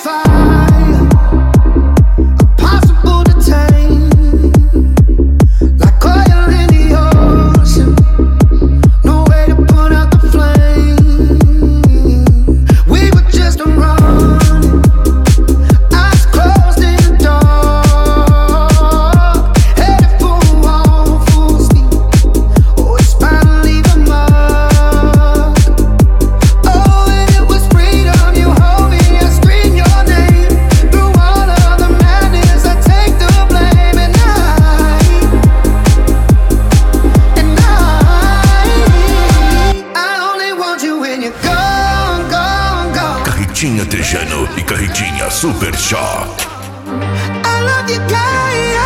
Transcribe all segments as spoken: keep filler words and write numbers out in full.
Carretinha Tejano e Carretinha Super Choque. I love you, guy.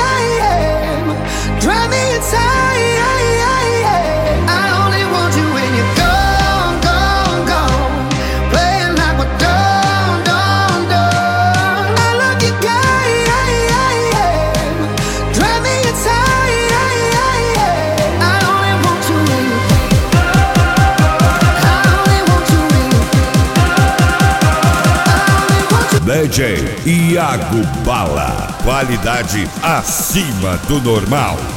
Drive me inside. I only want you when you're gone, gone, gone. Playing like we're done, done, done. I love you, guy. Drive me inside. I only want you when you're gone. I only want you when you're gone. D J Iago Bala. Qualidade acima do normal.